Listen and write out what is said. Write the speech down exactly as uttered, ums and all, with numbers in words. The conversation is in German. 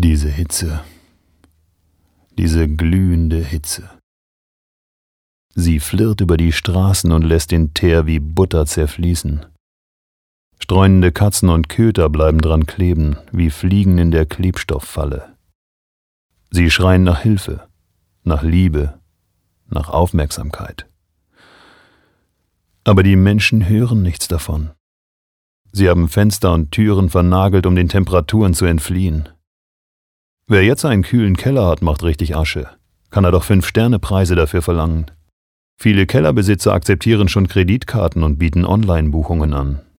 Diese Hitze, diese glühende Hitze. Sie flirrt über die Straßen und lässt den Teer wie Butter zerfließen. Streunende Katzen und Köter bleiben dran kleben, wie Fliegen in der Klebstofffalle. Sie schreien nach Hilfe, nach Liebe, nach Aufmerksamkeit. Aber die Menschen hören nichts davon. Sie haben Fenster und Türen vernagelt, um den Temperaturen zu entfliehen. Wer jetzt einen kühlen Keller hat, macht richtig Asche. Kann er doch Fünf-Sterne-Preise dafür verlangen. Viele Kellerbesitzer akzeptieren schon Kreditkarten und bieten Online-Buchungen an.